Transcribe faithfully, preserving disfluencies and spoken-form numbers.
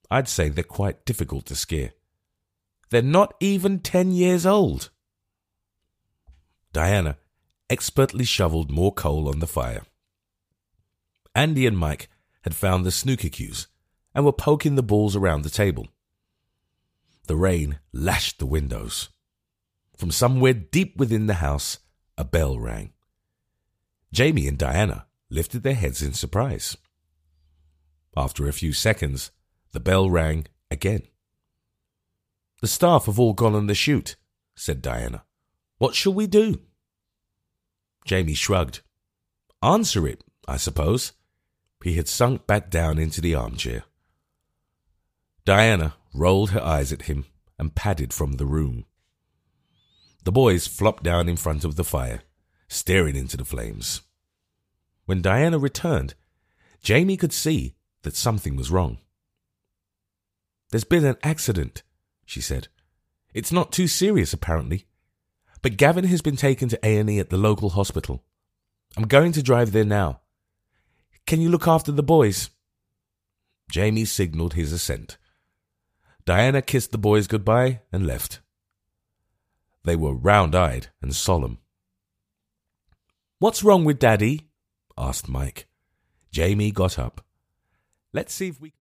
I'd say they're quite difficult to scare. They're not even ten years old. Diana expertly shoveled more coal on the fire. Andy and Mike had found the snooker cues and were poking the balls around the table. The rain lashed the windows. From somewhere deep within the house, a bell rang. Jamie and Diana lifted their heads in surprise. After a few seconds, the bell rang again. "The staff have all gone on the shoot," said Diana. "What shall we do?" Jamie shrugged. "Answer it, I suppose." He had sunk back down into the armchair. Diana rolled her eyes at him and padded from the room. The boys flopped down in front of the fire, staring into the flames. When Diana returned, Jamie could see that something was wrong. "There's been an accident," she said. "It's not too serious, apparently, but Gavin has been taken to A and E at the local hospital. I'm going to drive there now. Can you look after the boys?" Jamie signalled his assent. Diana kissed the boys goodbye and left. They were round-eyed and solemn. "What's wrong with Daddy?" asked Mike. Jamie got up. "Let's see if we